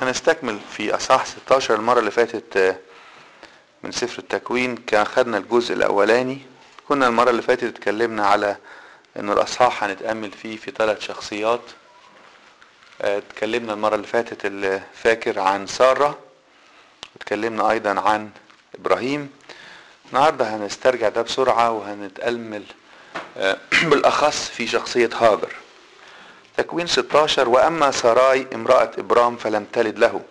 هنستكمل في اصحاح 16. المرة اللي فاتت من سفر التكوين كان خدنا الجزء الاولاني. كنا المرة اللي فاتت اتكلمنا على انه الاصحاح هنتأمل فيه في 3 شخصيات. اتكلمنا المرة اللي فاتت اللي فاكر عن سارة، اتكلمنا ايضا عن ابراهيم. النهاردة هنسترجع ده بسرعة وهنتأمل بالاخص في شخصية هاجر. تكوين 16: واما ساراي امرأة ابرام فلم تلد له،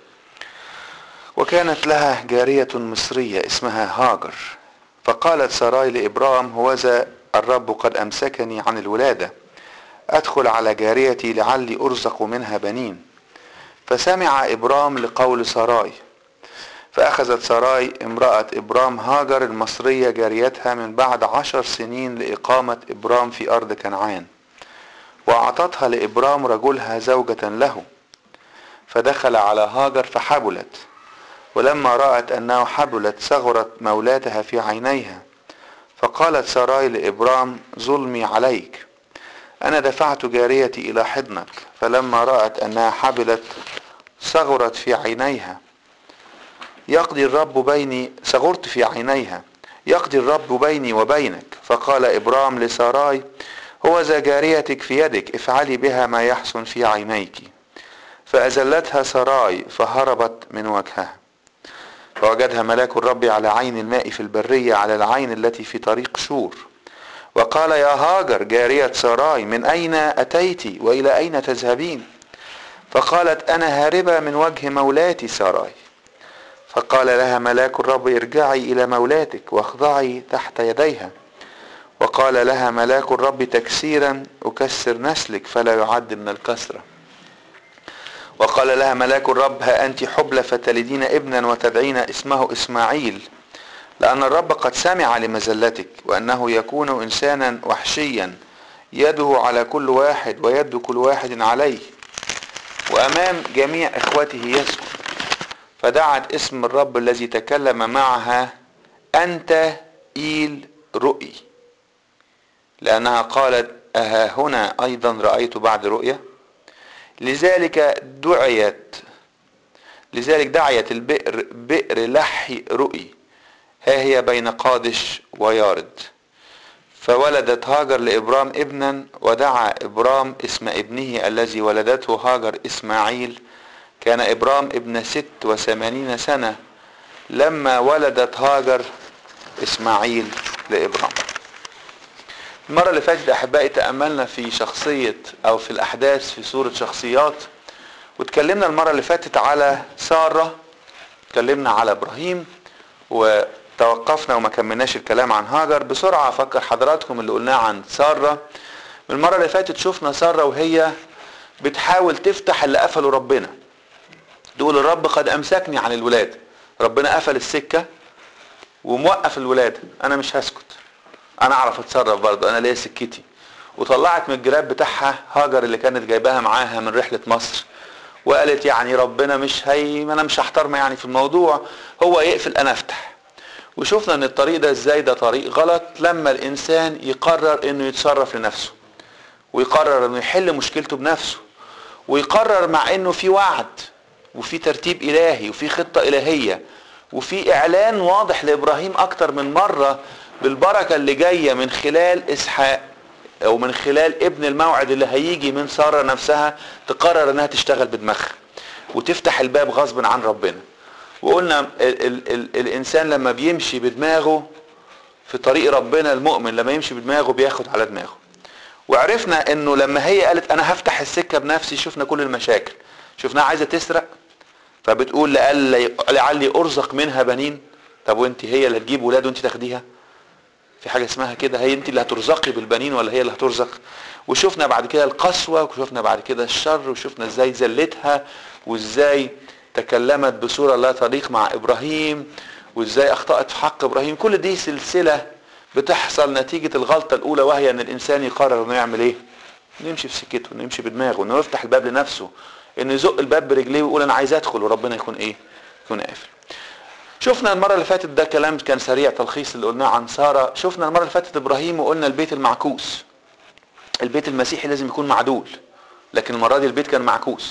وكانت لها جارية مصرية اسمها هاجر. فقالت ساراي لابرام: هوذا الرب قد امسكني عن الولادة، ادخل على جاريتي لعلي ارزق منها بنين. فسمع ابرام لقول ساراي، فاخذت ساراي امرأة ابرام هاجر المصرية جاريتها من بعد 10 سنين لاقامة ابرام في ارض كنعان، واعطتها لابرام رجلها زوجة له. فدخل على هاجر فحبلت، ولما رأت انه حبلت صغرت مولاتها في عينيها. فقالت ساراي لابرام: ظلمي عليك، انا دفعت جاريتي الى حضنك. فلما رأت انها حبلت صغرت في عينيها، يقضي الرب بيني صغرت في عينيها يقضي الرب بيني وبينك. فقال ابرام لساراي: هوذا جاريتك في يدك، افعلي بها ما يحسن في عينيك. فأزلتها ساراي فهربت من وجهها. فوجدها ملاك الرب على عين الماء في البرية، على العين التي في طريق شور. وقال: يا هاجر جارية ساراي، من أين أتيت وإلى أين تذهبين؟ فقالت: أنا هاربة من وجه مولاتي ساراي. فقال لها ملاك الرب: ارجعي إلى مولاتك واخضعي تحت يديها. وقال لها ملاك الرب: تكسيرا أكسر نسلك فلا يعد من الكسرة. وقال لها ملاك الرب: ها أنت حبلى فتلدين ابنا وتدعين اسمه إسماعيل، لأن الرب قد سمع لمزلتك، وأنه يكون إنسانا وحشيا، يده على كل واحد ويد كل واحد عليه، وأمام جميع إخوته يسكن. فدعت اسم الرب الذي تكلم معها أنت إيل رؤي، لأنها قالت: أها هنا أيضا رأيت بعد رؤية. لذلك دعيت البئر بئر لحي رؤي، ها هي بين قادش ويارد. فولدت هاجر لإبرام ابنا، ودعا إبرام اسم ابنه الذي ولدته هاجر إسماعيل. كان إبرام ابن 86 سنة لما ولدت هاجر إسماعيل لإبرام. المرة اللي فاتت أحبائي تأملنا في شخصية أو في الأحداث في سورة شخصيات، واتكلمنا المرة اللي فاتت على سارة، اتكلمنا على إبراهيم، وتوقفنا وما كملناش الكلام عن هاجر. بسرعة أفكر حضراتكم اللي قلناه عن سارة. المرة اللي فاتت شفنا سارة وهي بتحاول تفتح اللي قفله ربنا، تقول: الرب قد أمسكني عن الولادة. ربنا قفل السكة وموقف الولادة، أنا مش هسكت، انا اعرف اتصرف برضه، انا ليا سكتي. وطلعت من الجراب بتاعها هاجر اللي كانت جايباها معاها من رحلة مصر، وقالت يعني ربنا انا مش هحترم يعني في الموضوع، هو يقفل انا افتح. وشوفنا ان الطريق ده ازاي ده طريق غلط لما الانسان يقرر انه يتصرف لنفسه، ويقرر انه يحل مشكلته بنفسه، ويقرر مع انه في وعد وفي ترتيب الهي وفي خطة الهية وفي اعلان واضح لابراهيم اكتر من مرة بالبركة اللي جاية من خلال اسحاق او من خلال ابن الموعد اللي هيجي من سارة نفسها. تقرر انها تشتغل بدماغها وتفتح الباب غصب عن ربنا. وقلنا الانسان لما بيمشي بدماغه في طريق ربنا، المؤمن لما يمشي بدماغه بياخد على دماغه. وعرفنا انه لما هي قالت انا هفتح السكة بنفسي، شفنا كل المشاكل. شفناها عايزة تسرق، فبتقول لعلي ارزق منها بنين. طب وانت هي اللي هتجيب ولاد وانت تاخديها؟ في حاجة اسمها كده؟ هي انت اللي هترزقي بالبنين ولا هي اللي هترزق؟ وشفنا بعد كده القسوة، وشفنا بعد كده الشر، وشفنا ازاي زلتها، وازاي تكلمت بصورة لا تليق مع ابراهيم، وازاي اخطأت في حق ابراهيم. كل دي سلسلة بتحصل نتيجة الغلطة الاولى، وهي ان الانسان يقرر انه يعمل ايه؟ انه يمشي في سكته، انه يمشي بدماغه، انه يفتح الباب لنفسه، انه يزق الباب برجليه ويقول انا عايز ادخل، وربنا يكون ايه؟ يكون قافل. شفنا المرة اللي فاتت، ده كلام كان سريع تلخيص اللي قلناه عن سارة. شفنا المرة اللي فاتت ابراهيم وقلنا البيت المعكوس. البيت المسيحي لازم يكون معدول، لكن المرة دي البيت كان معكوس.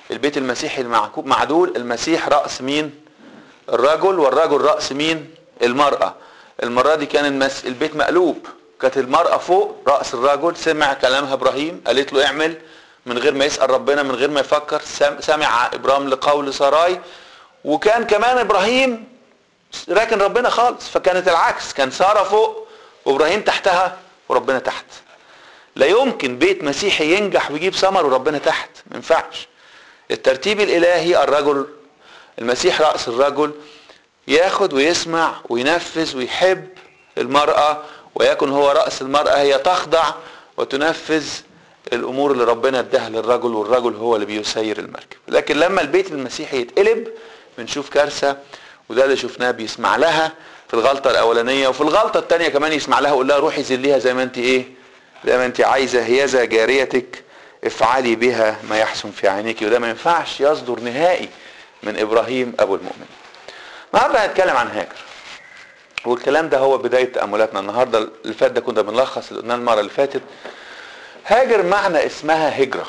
البيت المسيحي معدول، المسيح رأس مين؟ الرجل، والرجل رأس مين؟ المرأة. المرة دي كان البيت مقلوب، كانت المرأة فوق رأس الرجل. سمع كلامها ابراهيم، قالت له اعمل من غير ما يسأل ربنا، من غير ما يفكر. سمع ابراهيم لقول ساراي، وكان كمان ابراهيم راكن ربنا خالص، فكانت العكس، كان سارة فوق وابراهيم تحتها وربنا تحت. لا يمكن بيت مسيحي ينجح ويجيب ثمر وربنا تحت، ما ينفعش. الترتيب الالهي الرجل، المسيح رأس الرجل، ياخد ويسمع وينفذ ويحب المرأة، ويكن هو رأس المرأة، هي تخضع وتنفذ الامور اللي ربنا اداها للرجل، والرجل هو اللي بيسير المركب. لكن لما البيت المسيحي يتقلب بنشوف كارثة، وده اللي شفناه بيسمع لها في الغلطة الاولانية، وفي الغلطة الثانية كمان يسمع لها ويقول لها روحي زليها زي ما انت ايه، زي ما انت عايزة، هيذا جاريتك افعلي بها ما يحسن في عينيك. وده ما ينفعش يصدر نهائي من ابراهيم ابو المؤمنين. النهارده هنتكلم عن هاجر، والكلام ده هو بداية تأملاتنا النهارده. اللي فات ده كنا بنلخص اللي قلناه المرة اللي فاتت. هاجر معنى اسمها هجرة،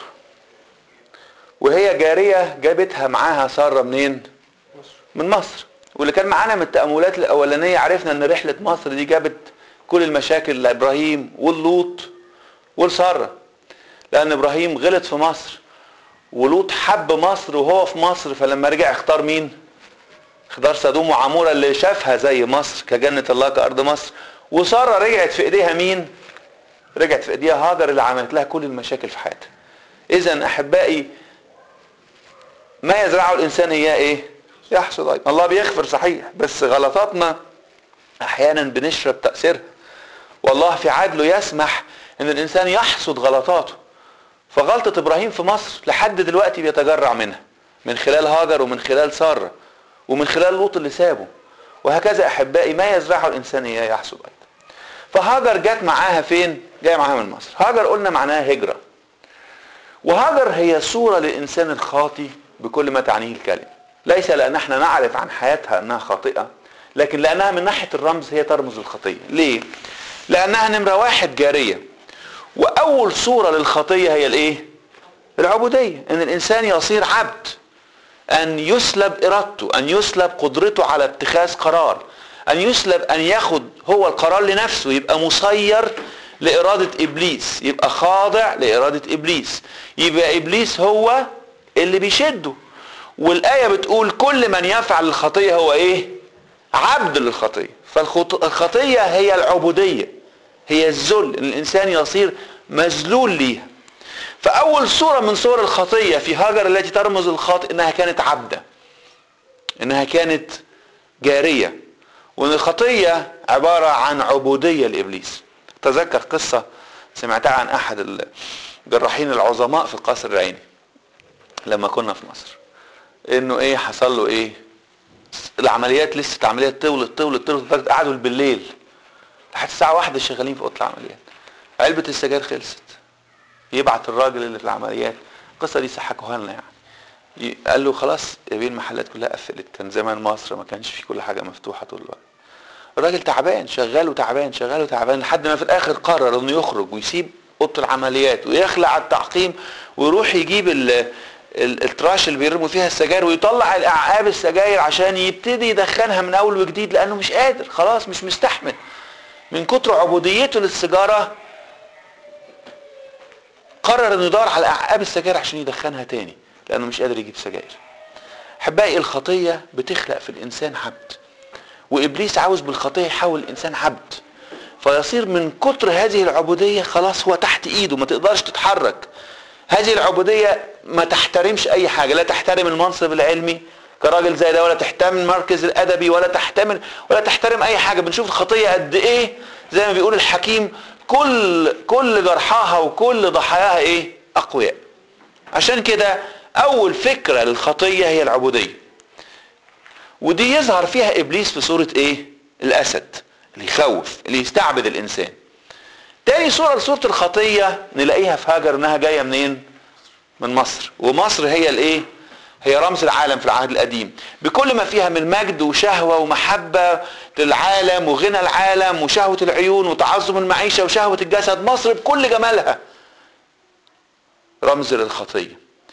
وهي جارية جابتها معاها سارة منين؟ من مصر. واللي كان معانا من التأملات الأولانية عرفنا ان رحلة مصر دي جابت كل المشاكل لإبراهيم واللوط والسارة، لأن إبراهيم غلط في مصر، ولوط حب مصر وهو في مصر، فلما رجع اختار مين؟ اختار سدوم وعمورة اللي شافها زي مصر كجنة الله كأرض مصر. وسارة رجعت في ايديها مين؟ رجعت في ايديها هاجر اللي عملت لها كل المشاكل في حياتها. اذا احبائي، ما يزرعه الانسان اياه ايه؟ يحصد ايضا. الله بيغفر صحيح، بس غلطاتنا احيانا بنشرب تأثيرها، والله في عدله يسمح ان الانسان يحصد غلطاته. فغلطة ابراهيم في مصر لحد دلوقتي بيتجرع منها، من خلال هاجر ومن خلال سارة ومن خلال لوط اللي سابه. وهكذا احبائي، ما يزرعه الانسان اياه يحصد ايضا. فهاجر جت معاها فين؟ جايه معاها من مصر. هاجر قلنا معناها هجرة، وهاجر هي صورة للانسان الخاطي بكل ما تعنيه الكلمة. ليس لان احنا نعرف عن حياتها انها خاطئة، لكن لانها من ناحية الرمز هي ترمز الخطية. ليه؟ لانها نمرة واحد جارية، واول صورة للخطية هي الايه؟ العبودية، ان الانسان يصير عبد، ان يسلب ارادته، ان يسلب قدرته على اتخاذ قرار، ان يسلب ان ياخد هو القرار لنفسه، يبقى مسير لارادة ابليس، يبقى خاضع لارادة ابليس، يبقى ابليس هو اللي بيشده. والاية بتقول كل من يفعل الخطية هو ايه؟ عبد للخطية. فالخطية هي العبودية، هي الذل، ان الانسان يصير مذلول ليها. فاول صورة من صور الخطية في هاجر التي ترمز الخاطئ انها كانت عبدة، انها كانت جارية، وان الخطية عبارة عن عبودية لابليس. تذكر قصة سمعتها عن احد الجراحين العظماء في القصر العيني لما كنا في مصر، انه ايه حصل له ايه؟ العمليات لسه عمليات طولت قعدوا بالليل لحد الساعة 1 شغالين في اوضه العمليات. علبة السجاير خلصت، يبعت الراجل اللي في العمليات، القصة دي سحكوها لنا يعني، قال له خلاص يا بيه المحلات كلها قفلت، كان زمان مصر ما كانش في كل حاجة مفتوحة طول الوقت. الراجل تعبان، شغال وتعبان لحد ما في الاخر قرر انه يخرج ويسيب اوضه العمليات ويخلع التعقيم ويروح يجيب التراش اللي بيرموا فيها السجاير ويطلع الاعقاب السجاير عشان يبتدي يدخنها من اول وجديد، لانه مش قادر خلاص، مش مستحمل من كتر عبوديته للسيجاره. قرر انه يدور على اعقاب السجاير عشان يدخنها تاني لانه مش قادر يجيب سجاير. احبائي، الخطيه بتخلق في الانسان عبد، وابليس عاوز بالخطيه يحول الانسان عبد، فيصير من كتر هذه العبوديه خلاص هو تحت ايده، ما تقدرش تتحرك. هذه العبوديه ما تحترمش اي حاجه، لا تحترم المنصب العلمي كراجل زي ده، ولا تحترم المركز الادبي، ولا تحترم اي حاجه. بنشوف الخطيه قد ايه زي ما بيقول الحكيم، كل جرحاها وكل ضحاياها ايه؟ اقوياء. عشان كده اول فكره للخطيه هي العبوديه، ودي يظهر فيها ابليس في صوره ايه؟ الاسد اللي يخوف، اللي يستعبد الانسان. تاني صوره لصوره الخطيه نلاقيها في هاجر، انها جايه منين؟ من مصر. ومصر هي الايه؟ هي رمز العالم في العهد القديم، بكل ما فيها من مجد وشهوه ومحبه للعالم وغنى العالم وشهوه العيون وتعظم المعيشه وشهوه الجسد. مصر بكل جمالها رمز للخطيه.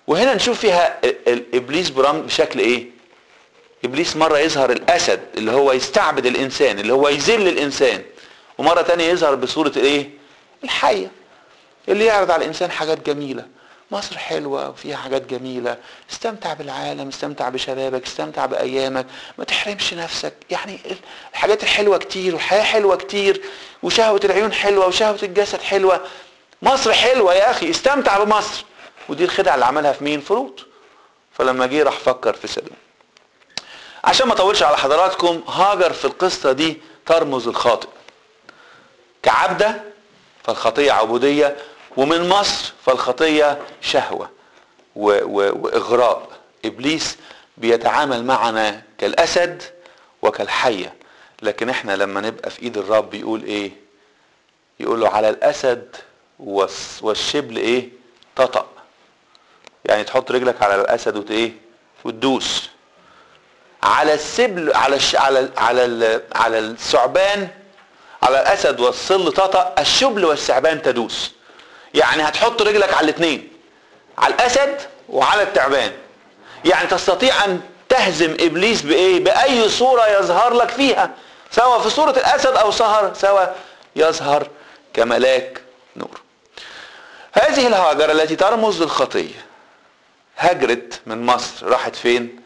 وهنا نشوف فيها ابليس برام بشكل ايه؟ ابليس مرة يظهر الاسد اللي هو يستعبد الانسان، اللي هو يذل الانسان، ومرة تانية يظهر بصورة الايه؟ الحية، اللي يعرض على الانسان حاجات جميلة. مصر حلوة وفيها حاجات جميلة، استمتع بالعالم، استمتع بشبابك، استمتع بايامك، ما تحرمش نفسك. يعني الحاجات الحلوة كتير، والحياة حلوة كتير، وشهوة العيون حلوة، وشهوة الجسد حلوة. مصر حلوة يا اخي، استمتع بمصر. ودي الخدعة اللي عملها في مين؟ في لوط. فلما جه راح فكر في سدوم. عشان ما اطولش على حضراتكم، هاجر في القصة دي ترمز الخاطئ. كعبدة فالخطية عبودية، ومن مصر فالخطية شهوة واغراء. ابليس بيتعامل معنا كالاسد وكالحية، لكن احنا لما نبقى في ايد الرب يقول ايه؟ يقول له على الاسد والشبل ايه؟ تطأ. يعني تحط رجلك على الاسد وتدوس على السبل، على الثعبان، على الاسد والصل تطأ، الشبل والثعبان تدوس. يعني هتحط رجلك على الاثنين، على الاسد وعلى التعبان. يعني تستطيع ان تهزم ابليس بايه؟ باي صورة يظهر لك فيها، سواء في صورة الاسد او سواء يظهر كملاك نور. هذه الهاجر التي ترمز للخطية هجرت من مصر، راحت فين؟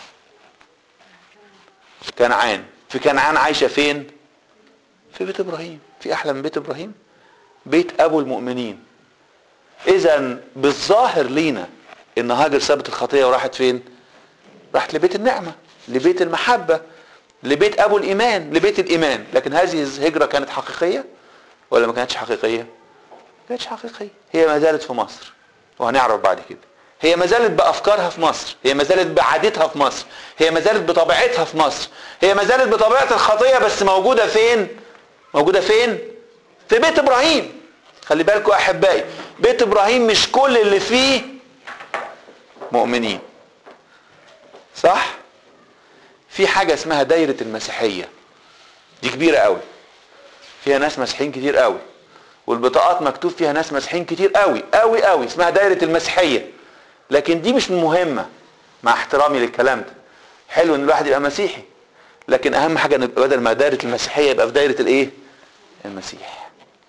كنعان. في كنعان عايشة فين؟ في بيت ابراهيم. في احلى من بيت ابراهيم؟ بيت ابو المؤمنين. اذا بالظاهر لينا ان هاجر سابت الخطية وراحت فين؟ راحت لبيت النعمة، لبيت المحبة، لبيت ابو الايمان، لبيت الايمان. لكن هذه الهجرة كانت حقيقية ولا ما كانتش حقيقية؟ ما كانتش حقيقية. هي ما زالت في مصر، وهنعرف بعد كده. هي ما زالت بافكارها في مصر، هي ما زالت بعادتها في مصر، هي ما زالت بطبيعتها في مصر، هي ما زالت بطبيعة الخطية، بس موجودة فين؟ موجودة فين؟ في بيت ابراهيم. خلي بالكم احبائي، بيت ابراهيم مش كل اللي فيه مؤمنين، صح؟ في حاجة اسمها دايرة المسيحية، دي كبيرة قوي، فيها ناس مسيحيين كتير قوي، والبطاقات مكتوب فيها ناس مسيحيين كتير قوي قوي قوي، اسمها دايرة المسيحية. لكن دي مش مهمة، مع احترامي للكلام ده. حلو ان الواحد يبقى مسيحي، لكن اهم حاجة ان بدل ما دايرة المسيحية يبقى في دايرة الايه؟ المسيح.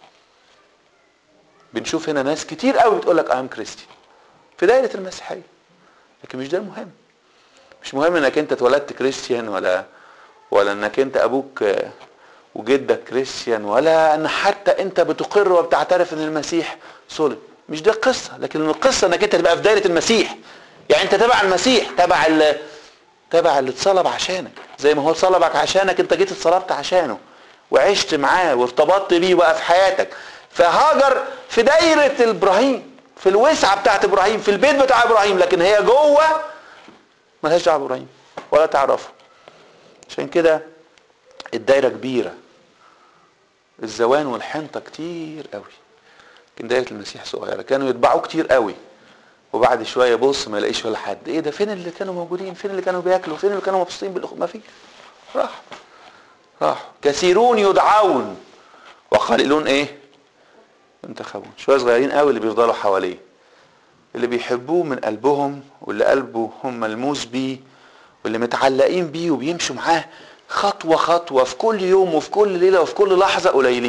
بنشوف هنا ناس كتير قوي بتقول لك ام كريستيان في دايرة المسيحية، لكن مش ده المهم. مش مهم انك انت اتولدت كريستيان، ولا انك انت ابوك وجدك كريستيان، ولا ان حتى انت بتقر وبتعترف ان المسيح صلب. مش ده القصة. لكن القصة انك انت تبقى في دايرة المسيح. يعني انت تبع المسيح، تبع اللي اتصلب عشانك. زي ما هو صلبك عشانك، انت جيت اتصلبت عشانه وعشت معاه وارتبطت بيه وبقى في حياتك. فهاجر في دايرة ابراهيم، في الوسعة بتاعت ابراهيم، في البيت بتاع ابراهيم، لكن هي جوه ملهاش دعوه بابراهيم ولا تعرفه. عشان كده الدايره كبيره، الزوان والحنطه كتير قوي، لكن دايره المسيح صغيره. كانوا يتبعوه كتير قوي، وبعد شويه بص ما يلاقيش ولا حد. ايه ده؟ فين اللي كانوا موجودين؟ فين اللي كانوا بياكلوا؟ فين اللي كانوا مبسوطين ما فيش. راحوا. كثيرون يدعون وقليلون ايه؟ ينتخبون. شويه صغيرين قوي اللي بيفضلوا حواليه، اللي بيحبوه من قلبهم، واللي قلبهم ملموس بيه، واللي متعلقين بيه وبيمشوا معاه خطوة خطوة في كل يوم وفي كل ليلة وفي كل لحظة.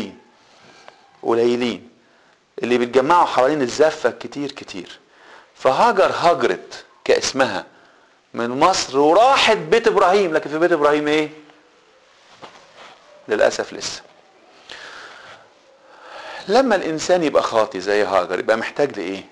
قليلين اللي بيتجمعوا حوالين الزفة كتير. فهاجر هاجرت كاسمها من مصر وراحت بيت ابراهيم، لكن في بيت ابراهيم ايه؟ للأسف لسه. لما الانسان يبقى خاطي زي هاجر يبقى محتاج لايه؟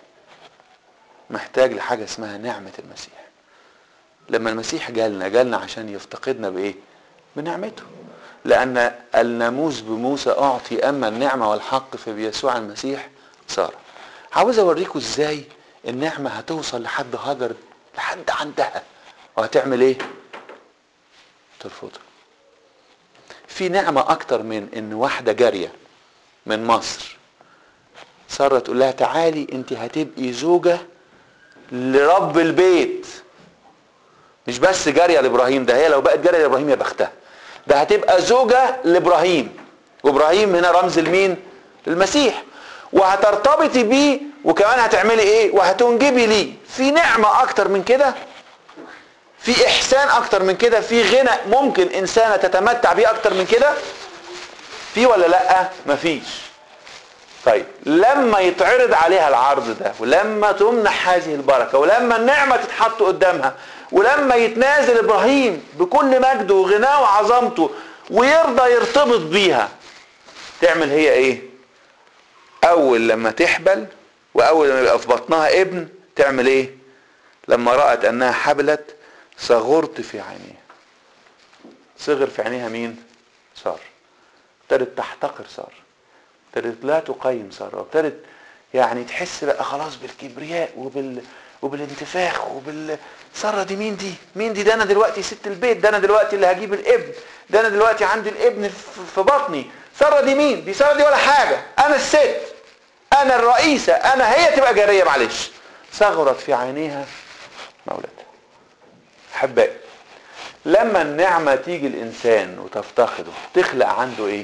محتاج لحاجة اسمها نعمة المسيح. لما المسيح جالنا عشان يفتقدنا بايه؟ بنعمته. لان الناموس بموسى اعطي، اما النعمة والحق في بيسوع المسيح صار. عاوز اوريكم ازاي النعمة هتوصل لحد هاجر، لحد عندها، وهتعمل ايه؟ ترفضها. في نعمة اكتر من ان واحدة جارية من مصر سارة تقول لها تعالي انت هتبقي زوجة لرب البيت. مش بس جارية لابراهيم، ده هي لو بقت جارية لابراهيم يا بختها، ده هتبقى زوجة لابراهيم. وابراهيم هنا رمز لمين؟ المسيح. وهترتبطي بيه، وكمان هتعملي ايه؟ وهتنجبي ليه. في نعمة اكتر من كده؟ في احسان اكتر من كده؟ في غنى ممكن انسانة تتمتع بيه اكتر من كده؟ في ولا لا؟ مفيش. طيب لما يتعرض عليها العرض ده، ولما تمنح هذه البركة، ولما النعمة تتحط قدامها، ولما يتنازل ابراهيم بكل مجده وغناه وعظمته ويرضى يرتبط بيها، تعمل هي ايه؟ اول لما تحبل واول لما يبقى في بطنها ابن تعمل ايه؟ لما رأت انها حبلت صغرت في عينيها. صغر في عينيها مين؟ سارة. ابتدت تحتقر سارة، ابتدت لا تقيم سارة، وابتدت يعني تحس بقى خلاص بالكبرياء وبالانتفاخ سارة دي مين دي؟ مين دي؟ ده انا دلوقتي ست البيت، ده انا دلوقتي اللي هجيب الابن، ده انا دلوقتي عندي الابن في بطني. سارة دي مين؟ دي سارة دي ولا حاجة، انا الست، انا الرئيسة، انا هي تبقى جارية. معلش. صغرت في عينيها مولدها. احبائي، لما النعمة تيجي الانسان وتفتقده تخلق عنده ايه؟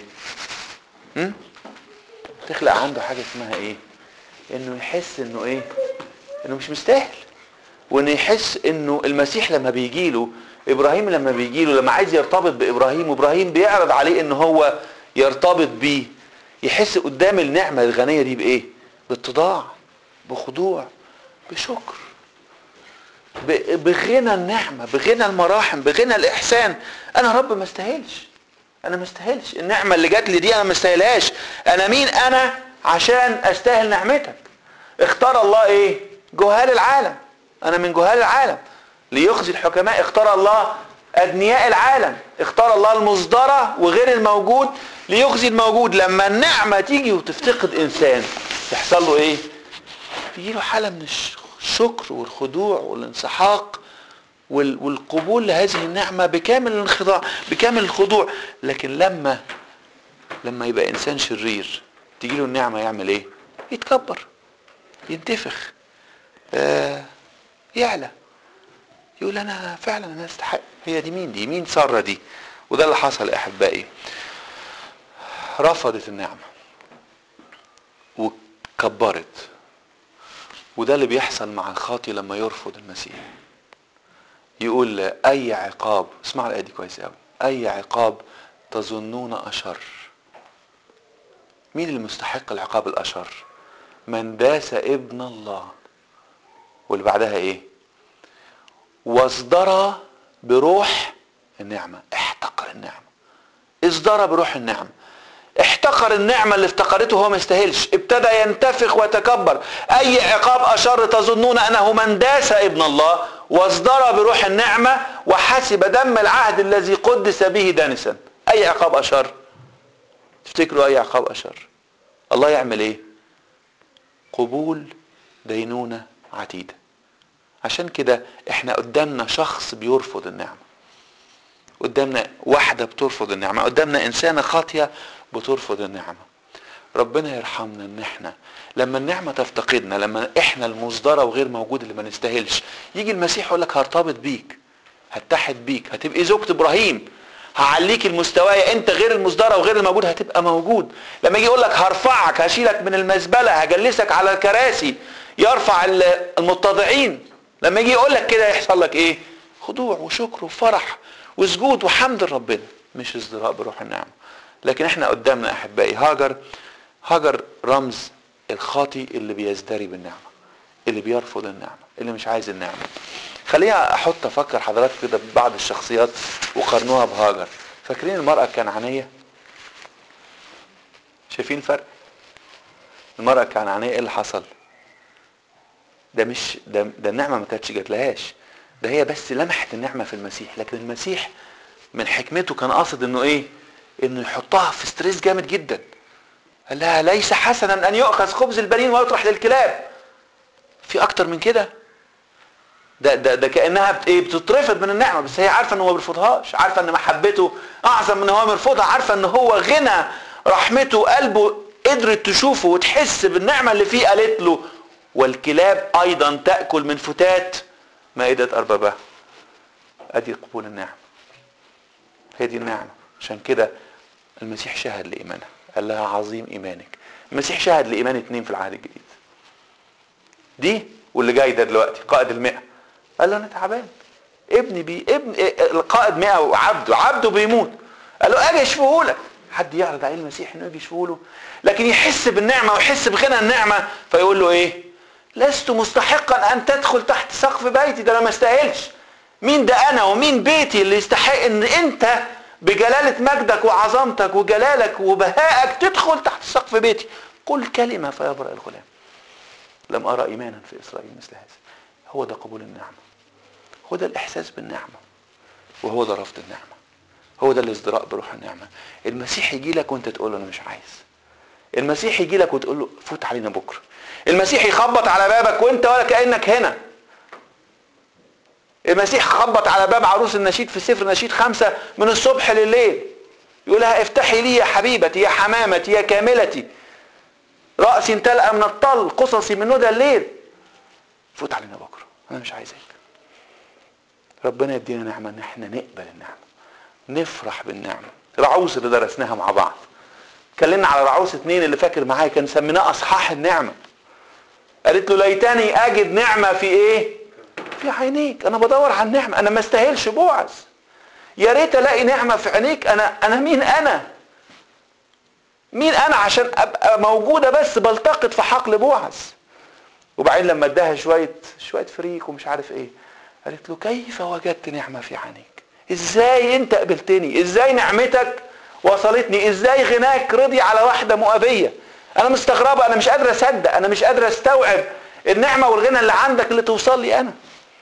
تخلق عنده حاجة اسمها ايه؟ انه يحس انه ايه؟ انه مش مستاهل. وانه يحس انه المسيح لما بيجيله، ابراهيم لما بيجيله، لما عايز يرتبط بابراهيم وابراهيم بيعرض عليه ان هو يرتبط بيه، يحس قدام النعمة الغنية دي بايه؟ باتضاع، بخضوع، بشكر، بغنى النعمة، بغنى المراحم، بغنى الاحسان. انا رب ما استاهلش، انا ما استاهلش النعمة اللي جات لي دي، انا ما استاهلهاش. انا مين انا عشان استاهل نعمتك؟ اختار الله ايه؟ جهال العالم. انا من جهال العالم ليخزي الحكماء. اختار الله ادنياء العالم. اختار الله المصدرة وغير الموجود ليخزي الموجود. لما النعمة تيجي وتفتقد انسان يحصل له ايه؟ بيجي له حالة من الشكر والخضوع والانسحاق والقبول لهذه النعمة بكامل الانخضاع، بكامل الخضوع. لكن لما يبقى انسان شرير تيجي له النعمة يعمل ايه؟ يتكبر، ينتفخ، يعلى، يقول انا فعلا انا استحق. هي دي مين؟ دي مين سارة دي؟ وده اللي حصل يا احبائي. رفضت النعمة وكبرت. وده اللي بيحصل مع الخاطي لما يرفض المسيح. يقول اي عقاب، اسمع الايه دي كويس قوي، اي عقاب تظنون اشر. مين اللي مستحق العقاب الاشر؟ من داس ابن الله. واللي بعدها ايه؟ واصدر بروح النعمة. احتقر النعمة، اصدر بروح النعمة، احتقر النعمة اللي افتقرته هو ما يستاهلش، ابتدى ينتفخ ويتكبر. اي عقاب اشر تظنون انه من داس ابن الله واصدر بروح النعمة وحسب دم العهد الذي قدس به دانسا. اي عقاب اشر؟ تفتكروا اي عقاب اشر؟ الله يعمل ايه؟ قبول دينونة عتيدة. عشان كده احنا قدامنا شخص بيرفض النعمة، قدامنا واحدة بترفض النعمة، قدامنا انسانة خاطية بترفض النعمة. ربنا يرحمنا ان احنا لما النعمة تفتقدنا، لما احنا المصدرة وغير موجود اللي ما نستاهلش، يجي المسيح يقول لك هرتبط بيك، هتحد بيك، هتبقي زوجة ابراهيم، هعليك المستوى، انت غير المصدرة وغير الموجود هتبقى موجود. لما يجي يقول لك هرفعك، هشيلك من المزبلة، هجلسك على الكراسي يرفع المتضعين، لما يجي يقول لك كده يحصل لك ايه؟ خضوع وشكر وفرح وسجود وحمد لربنا، مش ازدراء بروح النعمة. لكن احنا قدامنا احبائي هاجر رمز الخاطي اللي بيزدري بالنعمة، اللي بيرفض النعمة، اللي مش عايز النعمة. خليها افكر حضراتكم كده ببعض الشخصيات وقارنوها بهاجر. فاكرين المرأة الكنعانية؟ شايفين الفرق؟ المرأة الكنعانية ايه اللي حصل؟ ده مش ده النعمة ما كانتش جات لهاش، ده هي بس لمحت النعمة في المسيح. لكن المسيح من حكمته كان قاصد انه ايه؟ انه يحطها في ستريس جامد جدا. قال لها ليس حسنا ان يؤخذ خبز البنين ويطرح للكلاب. في اكتر من كده؟ ده كانها بتترفض من النعمه، بس هي عارفه ان هو ما بيرفضهاش، عارفه ان محبته اعظم من هو بيرفضها، عارفه ان هو غنى رحمته قلبه قدرت تشوفه وتحس بالنعمه اللي فيه. قالت له والكلاب ايضا تاكل من فتات مائده اربابها. ادي قبول النعمه، هي دي النعمه. عشان كده المسيح شهد لايمانها، قال لها عظيم ايمانك. المسيح شهد لإيمان 2 في العهد الجديد. دي واللي جاي ده دلوقتي قائد 100 قال له انا تعبان، ابن القائد 100 وعبده بيموت، قال له اجي اشفهولك. حد يعرض عليه المسيح انه يجي يشفهوله؟ لكن يحس بالنعمه ويحس بغنى النعمه فيقول له ايه؟ لست مستحقا ان تدخل تحت سقف بيتي، ده انا ما استاهلش. مين ده انا ومين بيتي اللي يستحق ان انت بجلاله مجدك وعظمتك وجلالك وبهائك تدخل تحت سقف بيتي؟ قل كلمه فيبرأ الغلام. لم ارى ايمانا في اسرائيل مثل هذا. هو ده قبول النعمه، هو ده الاحساس بالنعمه، وهو ده رفض النعمه، هو ده الازدراء بروح النعمه. المسيح يجي لك وانت تقول له انا مش عايز. المسيح يجي لك وتقول له فوت علينا بكره. المسيح يخبط على بابك وانت ولا كأنك هنا. المسيح خبط على باب عروس النشيد في سفر نشيد 5 من الصبح لليل، يقولها افتحي لي يا حبيبتي يا حمامتي يا كاملتي، رأسي امتلأ من الطل قصصي من ندى الليل. فوت علينا بكره، انا مش عايزك. ربنا يدينا نعمه ان احنا نقبل النعمه، نفرح بالنعمه. الرعوس اللي درسناها مع بعض، اتكلمنا على رعوس 2 اللي فاكر معايا، كان سميناه اصحاح النعمه. قالت له ليتني اجد نعمه في ايه؟ في عينيك. انا بدور على النعمه، انا ما استاهلش بوعز، يا ريت الاقي نعمه في عينيك. انا مين انا عشان ابقى موجوده بس بلتقط في حقل بوعز. وبعدين لما اداها شويه فريك ومش عارف ايه، قالت له كيف وجدت نعمه في عينيك؟ ازاي انت قبلتني؟ ازاي نعمتك وصلتني؟ ازاي غناك رضي على واحده مؤابيه؟ انا مستغربه، انا مش قادره اصدق، انا مش قادره استوعب النعمه والغنى اللي عندك اللي توصل لي انا.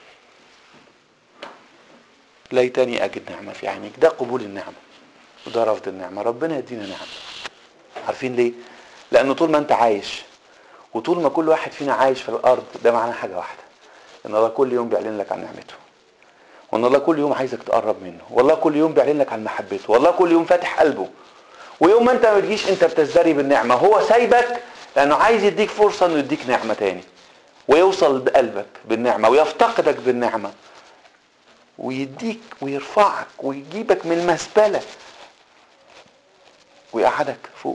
ليتني اجد نعمه في عينيك. ده قبول النعمه وده رفض النعمه. ربنا يدينا نعمه. عارفين ليه؟ لانه طول ما انت عايش وطول ما كل واحد فينا عايش في الارض، ده معناه حاجه واحده، ان الله كل يوم بيعلن لك عن نعمته، وان الله كل يوم عايزك تقرب منه، والله كل يوم بيعلن لك عن محبته، والله كل يوم فاتح قلبه. ويوم ما انت ما تجيش انت بتزدري بالنعمه، هو سايبك لانه عايز يديك فرصه انه يديك نعمه تاني، ويوصل بقلبك بالنعمه ويفتقدك بالنعمه ويديك ويرفعك ويجيبك من المزبله ويقعدك فوق.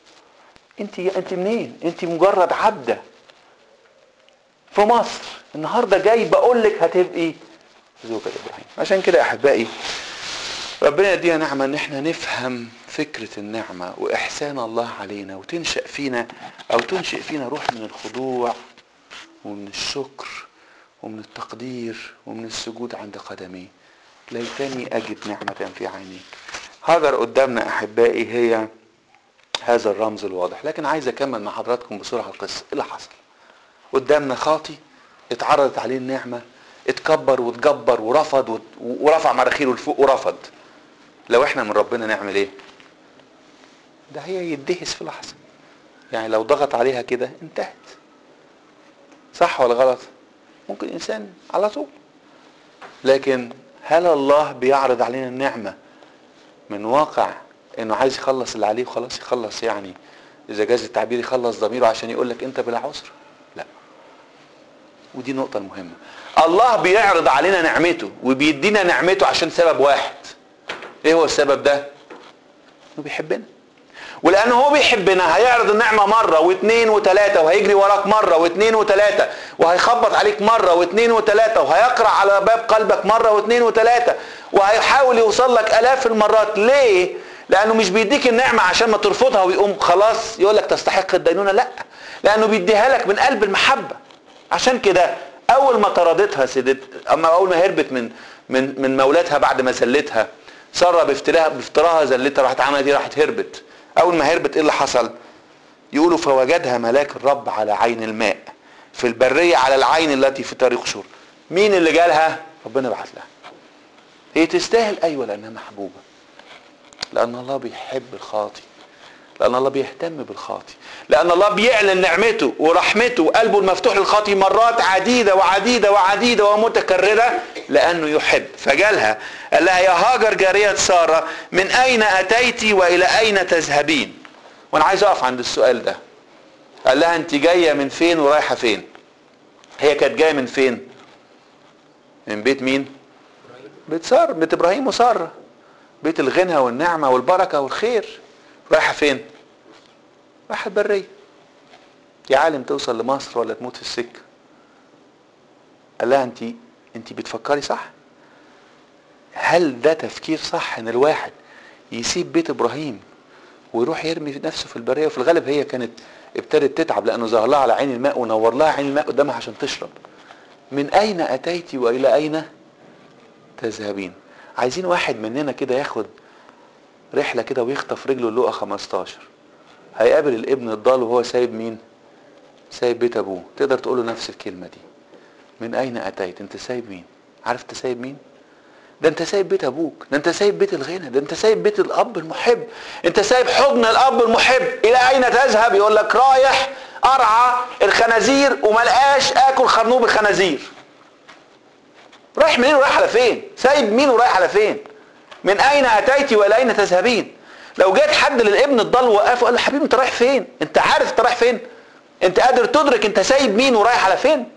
انت منين؟ انت مجرد عبده في مصر، النهارده جاي بقول لك هتبقي زوجة ابراهيم. عشان كده يا احبائي ربنا يدينا نعمه ان احنا نفهم فكره النعمه واحسان الله علينا، وتنشأ فينا او تنشئ فينا روح من الخضوع ومن الشكر ومن التقدير ومن السجود عند قدميه. ليتني اجد نعمه في عينيك. هاجر قدامنا احبائي هي هذا الرمز الواضح. لكن عايز اكمل مع حضراتكم بسرعه القصه. ايه اللي حصل؟ قدامنا خاطي اتعرضت عليه النعمه، اتكبر واتجبر ورفض ورفع مراخيره لفوق ورفض. لو احنا من ربنا نعمل ايه؟ ده هي يدهس في لحظه. يعني لو ضغط عليها كده انتهت. صح ولا غلط؟ ممكن انسان على طول. لكن هل الله بيعرض علينا النعمه من واقع انه عايز يخلص اللي عليه وخلاص؟ يخلص يعني اذا جاز التعبير يخلص ضميره عشان يقول لك انت بلا عذر؟ لا. ودي النقطه المهمه. الله بيعرض علينا نعمته وبيدينا نعمته عشان سبب واحد. ايه هو السبب ده؟ انه بيحبنا. ولانه هو بيحبنا هيعرض النعمه مره واثنين وثلاثه، وهيجري وراك مره واثنين وثلاثه، وهيخبط عليك مره واثنين وثلاثه، وهيقرع على باب قلبك مره واثنين وثلاثه، وهيحاول يوصل لك الاف المرات. ليه؟ لانه مش بيديك النعمه عشان ما ترفضها ويقوم خلاص يقول لك تستحق الدينونه. لا، لانه بيديها لك من قلب المحبه. عشان كده اول ما طردتها اول ما هربت من مولاتها بعد ما زلتها، ساره بافتراها زلتها، راحت عملت ايه؟ راحت هربت. اول ما هربت ايه اللي حصل؟ يقولوا فوجدها ملاك الرب على عين الماء في البريه على العين التي في طريق شور. مين اللي جالها؟ ربنا بعت لها. هي تستاهل؟ ايوه، لانها محبوبه، لان الله بيحب الخاطي، لان الله بيهتم بالخاطي، لان الله بيعلن نعمته ورحمته وقلبه المفتوح للخاطي مرات عديده وعديده وعديده ومتكرره، لانه يحب. فجالها قال لها يا هاجر جاريه ساره من اين اتيت والى اين تذهبين؟ وانا عايز اقف عند السؤال ده. قال لها انت جايه من فين ورايحه فين؟ هي كانت جايه من فين؟ من بيت مين؟ بيت ساره، بيت ابراهيم وساره، بيت الغنى والنعمه والبركه والخير. رايحه فين؟ رايحه البريه. يا عالم توصل لمصر ولا تموت في السكة. قال لها انت بتفكري صح؟ هل ده تفكير صح ان الواحد يسيب بيت ابراهيم ويروح يرمي نفسه في البرية؟ وفي الغالب هي كانت ابتدت تتعب لانه ظهر لها على عين الماء ونور لها عين الماء قدامها عشان تشرب. من اين اتيت والى اين تذهبين؟ عايزين واحد مننا كده ياخد رحلة كده ويخطف رجله لوقا 15. هيقابل الابن الضال وهو سايب مين؟ سايب بيت ابوه. تقدر تقوله نفس الكلمة دي، من اين اتيت؟ انت سايب مين؟ عارف انت سايب مين؟ ده انت سايب بيت ابوك، ده انت سايب بيت الغنى، ده انت سايب بيت الاب المحب، انت سايب حضن الاب المحب. الى اين تذهب؟ يقول لك رايح ارعى الخنازير وملقاش اكل خرنوب الخنازير. رايح منين ورايح على فين؟ سايب مين ورايح على فين؟ من اين اتيت والى اين تذهبين؟ لو جيت حد للابن الضال وقفه وقال له حبيبي انت رايح فين؟ انت عارف انت رايح فين؟ انت قادر تدرك انت سايب مين ورايح على فين؟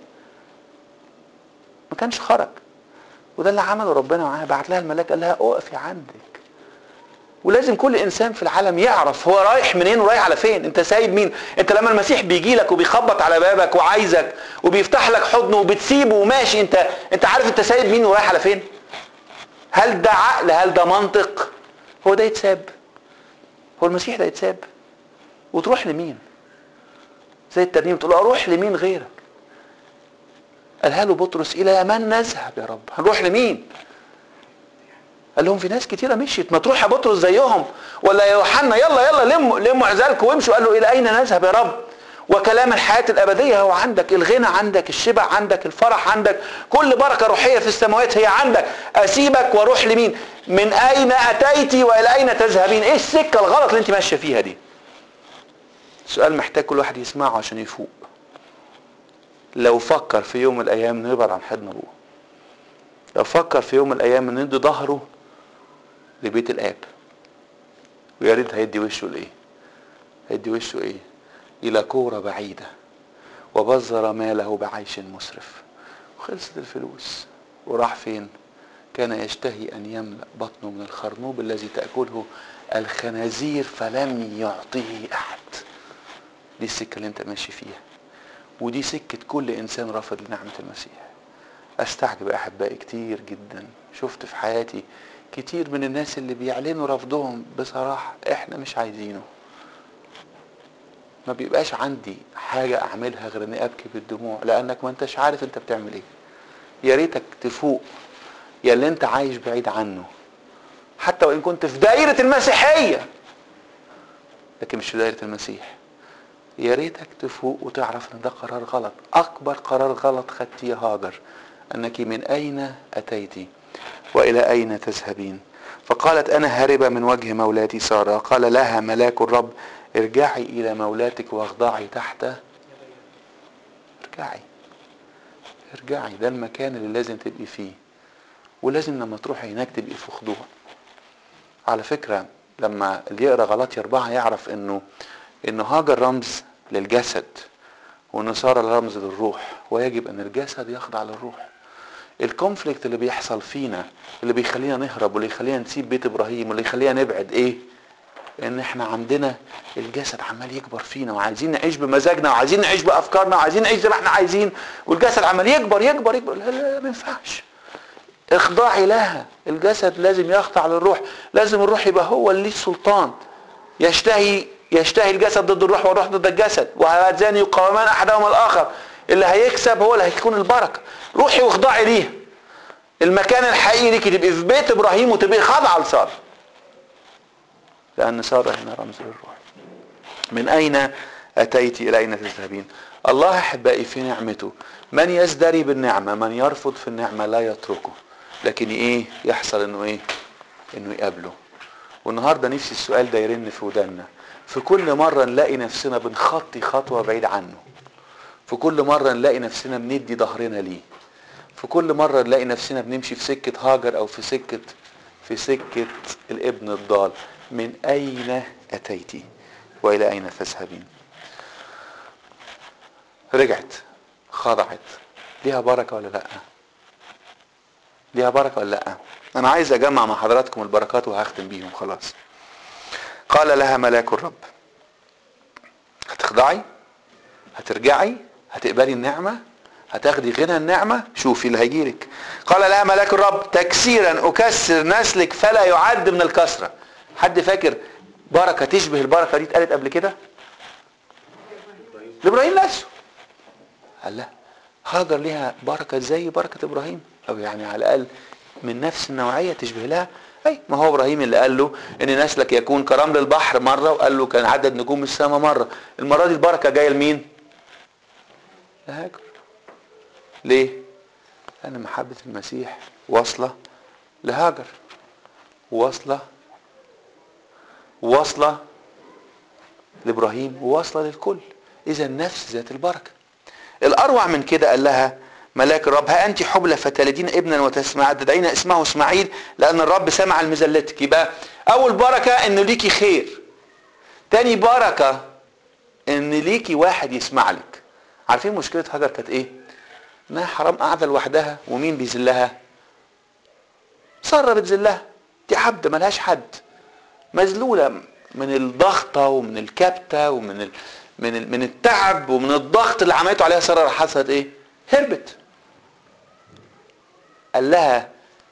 ما كانش خرج. وده اللي عمله ربنا معاها، بعت لها الملاك قال لها اقفي عندك. ولازم كل انسان في العالم يعرف هو رايح منين ورايح على فين. انت سايب مين؟ انت لما المسيح بيجي لك وبيخبط على بابك وعايزك وبيفتح لك حضنه وبتسيبه وماشي، انت عارف انت سايب مين ورايح على فين؟ هل ده عقل؟ هل ده منطق؟ هو ده يتساب؟ هو المسيح ده يتساب؟ وتروح لمين؟ زي الترنيم تقول اروح لمين غيرك؟ قالها له بطرس الى من نذهب يا رب؟ هنروح لمين؟ قال لهم في ناس كتيره مشيت، ما تروح يا بطرس زيهم، ولا يا يوحنا يلا لموا عزالكم وامشوا. قال له الى اين نذهب يا رب؟ وكلام الحياه الابديه هو عندك، الغنى عندك، الشبع عندك، الفرح عندك، كل بركه روحيه في السماوات هي عندك. اسيبك واروح لمين؟ من اين اتيت والى اين تذهبين؟ ايه السكه الغلط اللي انت ماشيه فيها دي؟ سؤال محتاج كل واحد يسمعه عشان يفوق. لو فكر في يوم من الايام انه يبعد عن حضن ابوه، لو فكر في يوم من الايام انه يدي ظهره لبيت الاب، ويا ريت هيدي وشه لايه؟ هيدي وشه ايه؟ الى كوره بعيده وبذر ماله بعيش مسرف. وخلصت الفلوس وراح فين؟ كان يشتهي ان يملأ بطنه من الخرنوب الذي تأكله الخنازير فلم يعطيه احد. دي السكه اللي انت ماشي فيها، ودي سكه كل انسان رافض لنعمه المسيح. استعجب احبائي كتير جدا، شفت في حياتي كتير من الناس اللي بيعلنوا رفضهم بصراحة احنا مش عايزينه. ما بيبقاش عندي حاجة اعملها غير اني ابكي بالدموع، لانك ما انتش عارف انت بتعمل ايه. يا ريتك تفوق يا اللي انت عايش بعيد عنه، حتى وان كنت في دائرة المسيحية لكن مش في دائرة المسيح. يا ريتك تفوق وتعرف ان ده قرار غلط، اكبر قرار غلط خدتيه يا هاجر، انك من اين اتيت والى اين تذهبين؟ فقالت انا هاربة من وجه مولاتي سارة. قال لها ملاك الرب ارجعي الى مولاتك واخضعي تحت. ارجعي، ده المكان اللي لازم تبقي فيه، ولازم لما تروحي هناك تبقي في خضوع. على فكرة لما اللي يقرأ غلاطيا 4 يعرف انه هاجر رمز للجسد وان سارة رمز للروح، ويجب ان الجسد يخضع للروح. الكونفليكت اللي بيحصل فينا اللي بيخلينا نهرب واللي يخلينا نسيب بيت ابراهيم واللي يخلينا نبعد ايه؟ ان احنا عندنا الجسد عمال يكبر فينا وعايزين نعيش بمزاجنا وعايزين نعيش بافكارنا وعايزين نعيش زي ما احنا عايزين، والجسد عمال يكبر. لا ما ينفعش. اخضعي لها. الجسد لازم يخضع للروح، لازم الروح يبقى هو اللي ليه السلطان. يشتهي الجسد ضد الروح والروح ضد الجسد، وهذان يقاومان احدهما الاخر. اللي هيكسب هو اللي هيكون البركه. روحي واخضعي ليها. المكان الحقيقي ليكي تبقي في بيت ابراهيم وتبقي خاضعه لساره، لان ساره هنا رمز للروح. من اين اتيت الى اين تذهبين؟ الله احبائي في نعمته من يزدري بالنعمه، من يرفض في النعمه لا يتركه، لكن ايه يحصل؟ انه يقابله. والنهارده نفسي السؤال ده يرن في وداننا. في كل مره نلاقي نفسنا بنخطي خطوه بعيد عنه، في كل مرة نلاقي نفسنا بندي ظهرنا ليه، في كل مرة نلاقي نفسنا بنمشي في سكة هاجر او في سكة الابن الضال. من اين اتيت والى اين تذهبين؟ رجعت خضعت، ليها بركة ولا لا؟ ليها بركة ولا لا؟ انا عايز اجمع مع حضراتكم البركات وهختم بيهم خلاص. قال لها ملاك الرب هتخضعي؟ هترجعي، هتقبلي النعمة، هتاخدي غنى النعمة. شوفي اللي هيجيلك. قال لها ملاك الرب تكسيرا اكسر نسلك فلا يعد من الكسرة. حد فاكر بركة تشبه البركة دي اتقالت قبل كده؟ لابراهيم نفسه. قال لا، هاجر ليها بركة زي بركة ابراهيم، او يعني على الاقل من نفس النوعية تشبه لها. اي ما هو ابراهيم اللي قال له ان نسلك يكون كرمل البحر مرة، وقال له كان عدد نجوم السماء مرة. المرة دي البركة جاية لمين؟ لهاجر. ليه؟ لان محبة المسيح واصلة لهاجر، واصلة لابراهيم، وواصلة للكل. اذا نفس ذات البركة. الاروع من كده قال لها ملاك الرب ها انت حبلى فتلدين ابنا وتدعين اسمه اسماعيل لان الرب سمع لمذلتك. يبقى اول بركة انه ليكي خير. تاني بركة ان ليكي واحد يسمع لك. عارفين مشكلة هاجر كانت ايه؟ انها حرام قاعدة لوحدها، ومين بيذلها؟ سارة بتذلها. دي عبد ملهاش حد، مذلولة من الضغطة ومن الكبتة ومن من التعب ومن الضغط اللي عملته عليها سارة. حصلت ايه؟ هربت. قال لها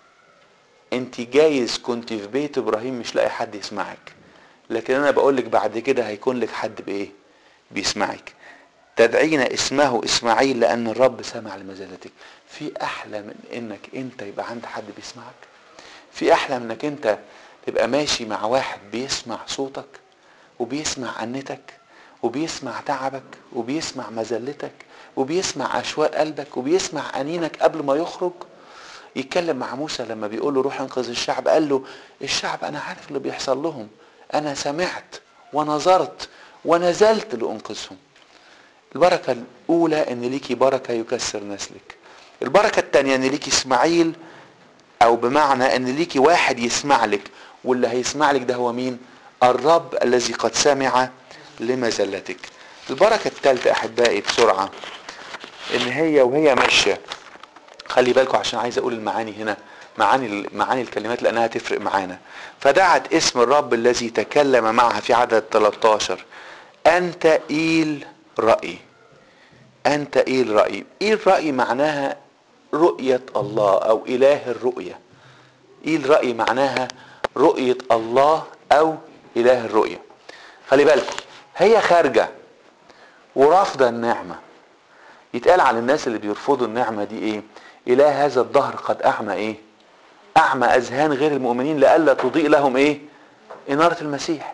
انت جايز كنت في بيت ابراهيم مش لاقي حد يسمعك، لكن انا بقول لك بعد كده هيكون لك حد بايه؟ بيسمعك. تدعين اسمه اسماعيل لان الرب سمع لمذلتك. في احلى من انك انت يبقى عند حد بيسمعك؟ في احلى من انك انت تبقى ماشي مع واحد بيسمع صوتك وبيسمع انتك وبيسمع تعبك وبيسمع مذلتك وبيسمع اشواق قلبك وبيسمع انينك قبل ما يخرج؟ يتكلم مع موسى لما بيقول له روح انقذ الشعب، قال له الشعب انا عارف اللي بيحصل لهم، انا سمعت ونظرت ونزلت لانقذهم. البركة الاولى ان ليكي بركة يكسر نسلك. البركة الثانية ان ليكي اسماعيل، او بمعنى ان ليكي واحد يسمع لك، واللي هيسمع لك ده هو مين؟ الرب الذي قد سمع لمذلتك. البركة الثالثة احبائي بسرعة، ان هي وهي ماشية، خلي بالكم عشان عايز اقول المعاني هنا، معاني الكلمات لانها تفرق معانا. فدعت اسم الرب الذي تكلم معها في عدد 13 انت ايل رأي. انت ايل رأي. ايل رأي معناها رؤية الله او اله الرؤية. ايل رأي معناها رؤية الله او اله الرؤية. خلي بالكم هي خارجة ورافضة النعمة. يتقال على الناس اللي بيرفضوا النعمة دي ايه؟ اله هذا الدهر قد اعمى ايه؟ اعمى اذهان غير المؤمنين لئلا تضيء لهم ايه؟ انارة المسيح.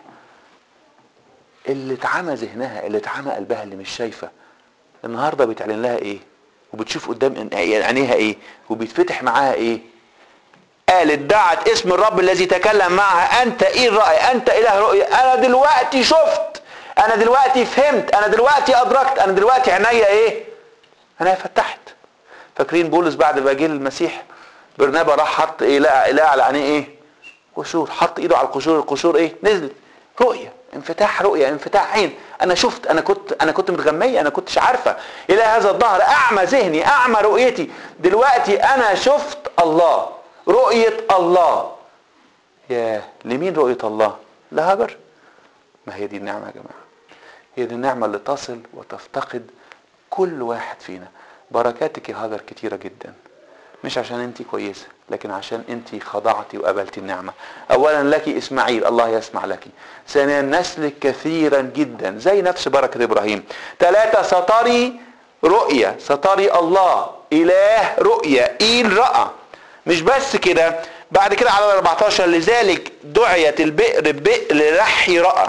اللي اتعمى ذهنها، اللي اتعمى قلبها، اللي مش شايفة، النهاردة بيتعلن لها ايه؟ وبتشوف قدام عينيها ايه؟ وبيتفتح معاها ايه؟ قالت دعت اسم الرب الذي تكلم معها انت ايه الرأي؟ انت اله رؤية. انا دلوقتي شفت، انا دلوقتي فهمت، انا دلوقتي ادركت، انا دلوقتي عينيا ايه؟ عينيا فتحت. فاكرين بولس بعد ما جه المسيح برنابا راح حط ايه؟ لقى على عينيه ايه؟ قشور. حط ايده على القشور، القشور ايه؟ نزلت. رؤية، انفتاح رؤية، انفتاح عين. انا شفت، انا كنت متغمية، انا كنتش عارفة. الى هذا الظهر اعمى ذهني، اعمى رؤيتي، دلوقتي انا شفت الله، رؤية الله. ياه، لمين رؤية الله؟ لهاجر. ما هي دي النعمة يا جماعة، هي دي النعمة اللي تصل وتفتقد كل واحد فينا. بركاتك يا هاجر كتيرة جدا، مش عشان انت كويسة، لكن عشان انت خضعتي وقبلتي النعمة. اولا لك اسماعيل، الله يسمع لك. ثانيا نسلك كثيرا جدا زي نفس بركة ابراهيم. 3 ستري رؤية، ستري الله اله رؤية، ايل رأى. مش بس كده، بعد كده على 14 لذلك دعيت البئر بئر لحي رأى.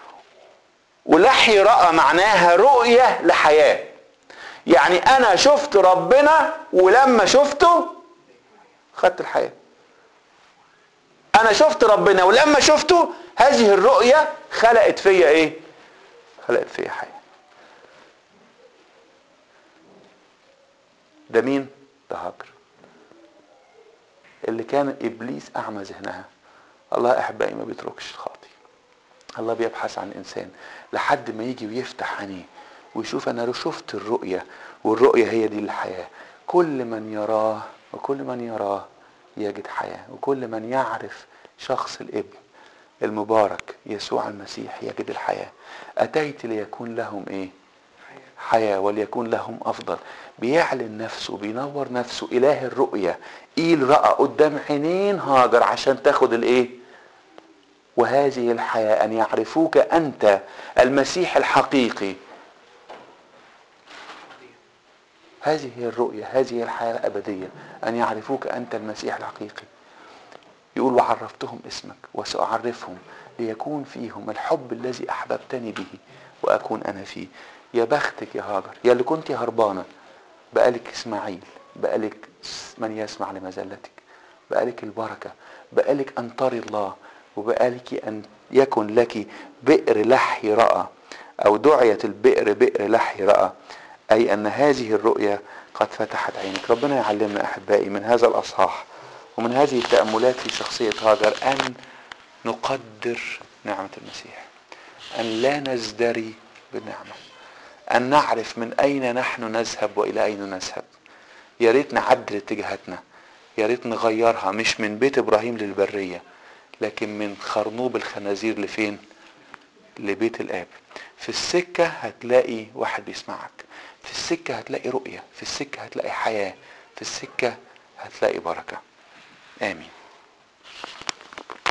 ولحي رأى معناها رؤية لحياة. يعني انا شفت ربنا ولما شفته خدت الحياة. انا شفت ربنا ولما شفته هذه الرؤية خلقت فيا ايه؟ خلقت فيا حياة. ده مين؟ ده هاجر اللي كان ابليس اعمى ذهنها. الله احبائي ما بيتركش الخاطي. الله بيبحث عن انسان لحد ما يجي ويفتح عينيه ويشوف انا شفت الرؤية، والرؤية هي دي الحياة. كل من يراه وكل من يراه يجد حياة، وكل من يعرف شخص الابن المبارك يسوع المسيح يجد الحياة. اتيت ليكون لهم ايه؟ حياة وليكون لهم أفضل. بيعلن نفسه، بينور نفسه، إله الرؤية. إيل رأى قدام عينين هاجر عشان تاخد الإيه؟ وهذه الحياة أن يعرفوك أنت المسيح الحقيقي. هذه هي الرؤية، هذه هي الحياة الأبدية، أن يعرفوك أنت المسيح الحقيقي. يقول وعرفتهم اسمك وسأعرفهم ليكون فيهم الحب الذي أحببتني به وأكون أنا فيه. يا بختك يا هاجر، يا اللي كنت هربانة، بقالك إسماعيل، بقالك من يسمع لمزلتك، بقالك البركة، بقالك أن تري الله، وبقالك أن يكن لك بئر لحي رأى، أو دعية البئر بئر لحي رأى، أي أن هذه الرؤية قد فتحت عينك. ربنا يعلمنا أحبائي من هذا الأصحاح ومن هذه التأملات في شخصية هاجر أن نقدر نعمة المسيح، أن لا نزدري بالنعمة، أن نعرف من أين نحن نذهب وإلى أين نذهب. يا ريت نعدل اتجاهاتنا، يا ريت نغيرها، مش من بيت إبراهيم للبرية، لكن من خرنوب الخنازير لفين؟ لبيت الآب. في السكة هتلاقي واحد بيسمعك، في السكة هتلاقي رؤية، في السكة هتلاقي حياة، في السكة هتلاقي بركة. آمين.